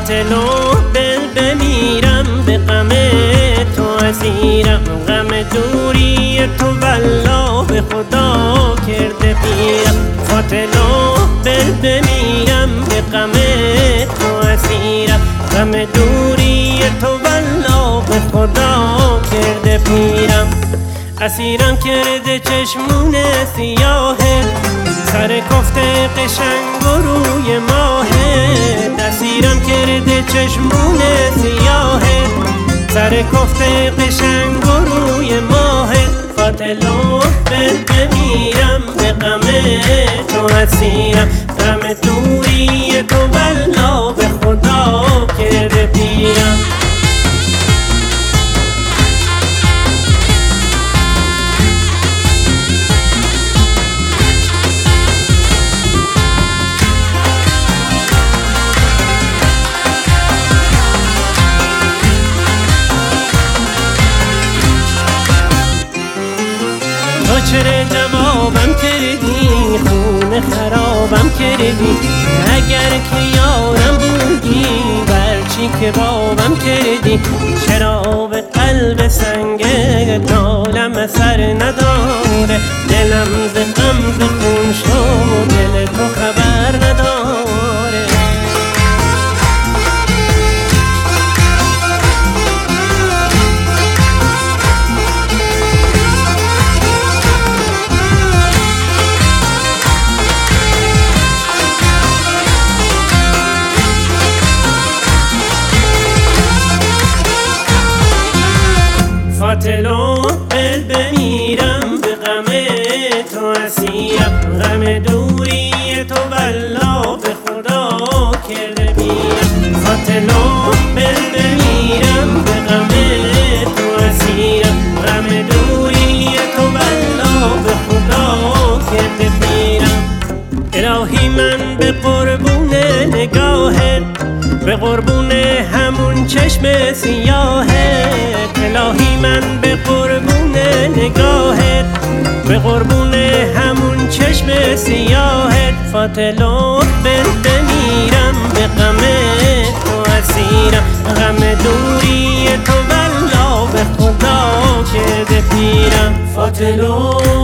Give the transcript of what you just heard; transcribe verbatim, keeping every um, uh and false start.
فاطل و دل بمیرم، به غم تو اسیرم. غم دوری تو والله به خدا کرده پیرم. فاطل و دل بمیرم، به غم تو اسیرم. غم دوری تو والله به خدا کرده پیرم. اسیرم کرده چشمون سیاهه، سر کفته قشنگ و روی ماهه. اسیرم کرده چشمون سیاهه، سر کفته قشنگ و روی ماهه. فاطل و دل بمیرم، به غم تو اسیرم. غم دوری تو والله به خدا کرده پیرم. چرا جوابم کردی، خون خرابم کردی. اگر که یارم بودی، برچی که بابم کردی. چرا به قلب سنگ نالم اثر نداره. دلم ز غم ز خون شد، دل تو خبر نداره. فاطل و دل بمیرم، به غم تو اسیرم. غم دوری تو والله به خدا کرده پیرم. فاطل و دل بمیرم، به غم تو اسیرم. غم دوری تو والله به خدا کرده پیرم. الهی من به قربون نگاهت، به قربون همون چشم سیاهت. الهی من به قربون نگاهت، به قربون همون چشم سیاهت. فاطل و دل بمیرم، به غم تو اسیرم. غم دوری تو والله به خدا کرده پیرم. فاطل و